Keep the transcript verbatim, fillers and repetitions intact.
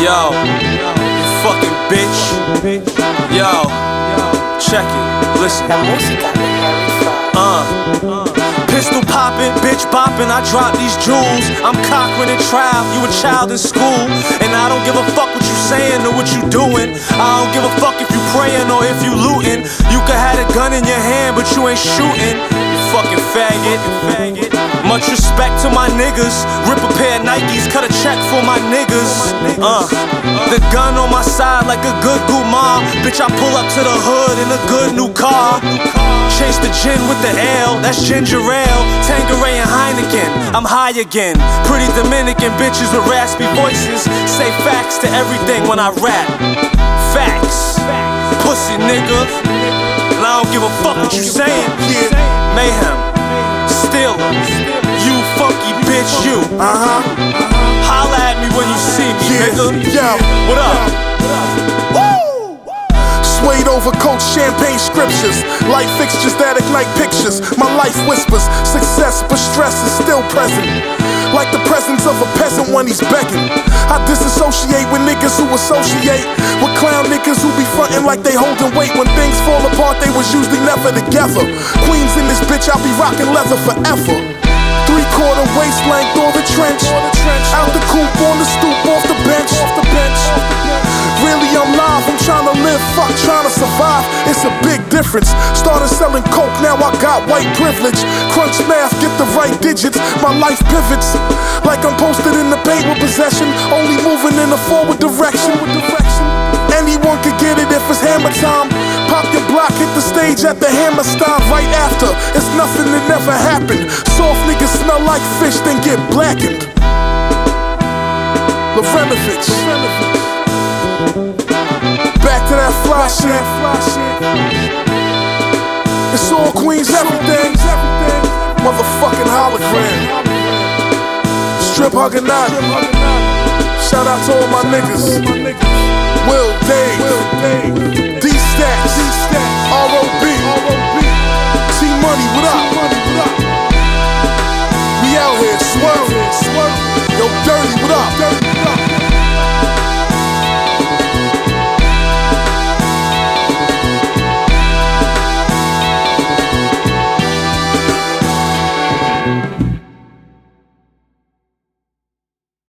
Yo, you fucking bitch. Yo, check it, listen. Uh, pistol poppin', bitch boppin', I drop these jewels. I'm Cochran and Trial, you a child in school. And I don't give a fuck what you sayin' or what you doin'. I don't give a fuck if you prayin' or if you lootin'. You could have a gun in your hand, but you ain't shootin'. You fucking faggot. Much respect to my niggas. Rip a pair of Nikes, cut a check for my niggas. Uh, the gun on my side like a good gumar. Bitch, I pull up to the hood in a good new car. Chase the gin with the L, that's ginger ale. Tanqueray and Heineken, I'm high again. Pretty Dominican bitches with raspy voices. Say facts to everything when I rap. Facts, pussy nigga. And I don't give a fuck what you sayin'. Mayhem, Steeler, you funky bitch, you. Uh-huh. Holla at me when you see me, Yeah, nigga. yo. What up? Woo! Suede over coat, champagne scriptures, light fixtures that ignite pictures. My life whispers success, but stress is still present, like the presence of a peasant when he's begging. I disassociate with niggas who associate with clown niggas who be frontin' like they holding weight. When things fall apart, they was usually never together. Queens in this bitch, I'll be rocking leather forever. Three quarter waist length or the trench, out the coupe on the stoop, off the bench. Really, I'm live, I'm tryna live, fuck tryna survive. It's a big difference. Started selling coke, now I got white privilege. Crunch math, get the right digits. My life pivots like I'm posted in the paint with possession. Only moving in a forward direction. Anyone could get it if it's hammer time. Pop your block, hit the stage at the Hammerstein right after. It's nothing that never happened. Soft niggas smell like fish, then get blackened. Lorenovich. Back to that fly shit. It's all Queens, everything. Motherfucking hologram. Strip hugging out. Shout out to all my niggas. Will Dave, D-Stacks, R O